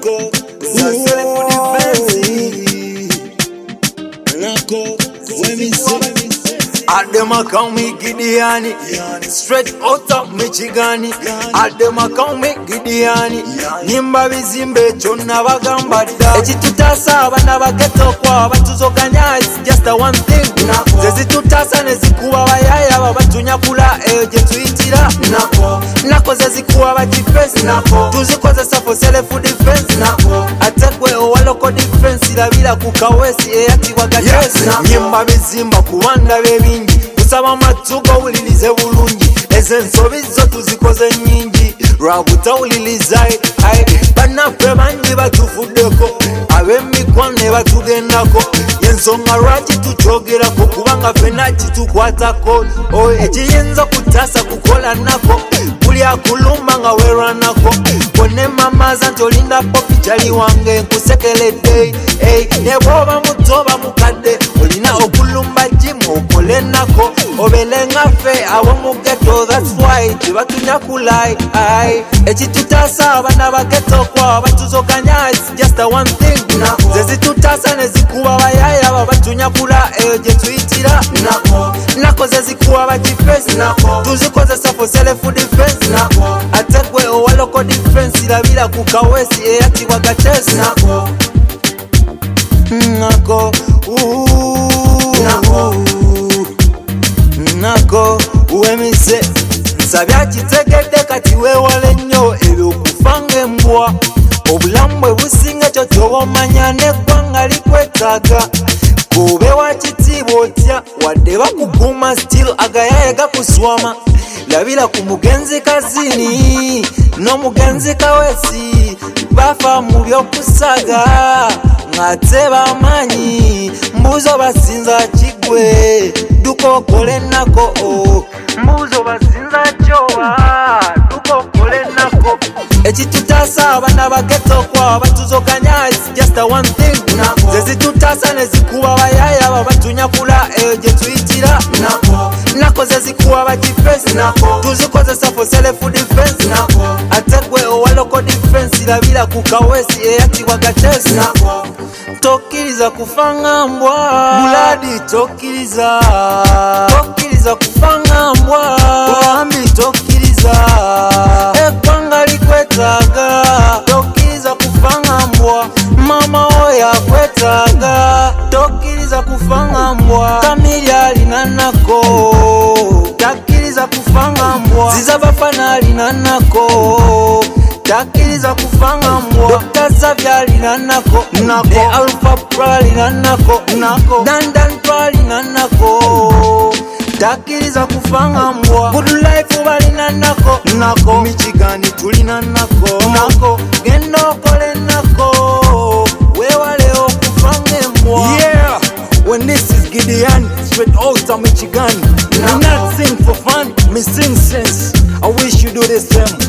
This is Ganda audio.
nako zasele for defense nako wemise Adema call me Gideani, straight out of Michigan. Adema call me Gideani, Nimba bizimbe chona bagamba da. Echitutasa abana bageto kwa batuzokanya, it's just the one thing. Zezitutasa nezikuwa bayaya babatunya kula eje tuitira. Nako zezikuwa badifense. Tuzikoza for self defense. Atekwe owaloko defense irabira kukawesi eyati wagatesi. Nimba bizimba kuwanda bebi kusaba matugo ulilize bulungi ezensobi zo tuzikoze nyingi rabuta ulilizaye banafe bangi batufudeko ab'emikwano batugendako yensonga lwaki tukyogirako kubanga fena kitukwatako ekiyinza kutasa kukola nako buli akulumba nga werwanako kone mamaza nti olinda popi kyali wange nkusekeledde ne bwoba muto oba mukadde olina okulumba jimu okole nako obele ngaffe abomugeto that's why tebatunya kulai ekitutasa abana bageto kwa batuzokanya it's just the one thing zezitutasa nezikuba bayaya babatunya kula eyo gye tuyitira nako zezikuba badifense tuzikozesa for self defense atekwe owaloko defense irabira kukawesi eyatibwa gatesi nako uwemise nsabya kitegedde kati weewale nnyo ebyokufanga embwa obulamu bwe businga kyo kyoba omanya n'eggwanga likwetaaga kube wakitiibwa otya wadde bakukuuma still agayaye gakuswama labira ku mugenzi kazini n'omugenzi kawesi bafa mu by'okusaga ng'ate bamanyi mbuzo basinza kigwe duka okole nako mbuzo basinza kyowa duka okole nako ekitutasa abana bageto kwa batuzokanya it's just the one thing zezitutasa nezikuba bayaya babatunya kula eyo gye tuyitira nako zezikuba badifense tuzikozesa for self defense atekwe owaloko defense irabira kukawesi eyatibwa gatesi tokkiriza kufanga mbwa buladi tokkiriza kufanga mbwa bambi tokkiriza eggwanga likwetaaga tokkiriza kufanga mbwa mama oyo akwetaaga tokkiriza kufanga mbwa kamiri alina nako takkiriza kufanga mbwa zizabafana alina nako takkiriza kufanga mbwa Dr. Xavier alina nako ne Alpha Pro alina nako Dandan Pro alina nako takkiriza kufanga mbwa Good Life balina nako Michigan tulina nako genda okole nako weewale okufanga embwa yeah when this is Gideon straight out of Michigan we not sing for fun me sing sense I wish you do the same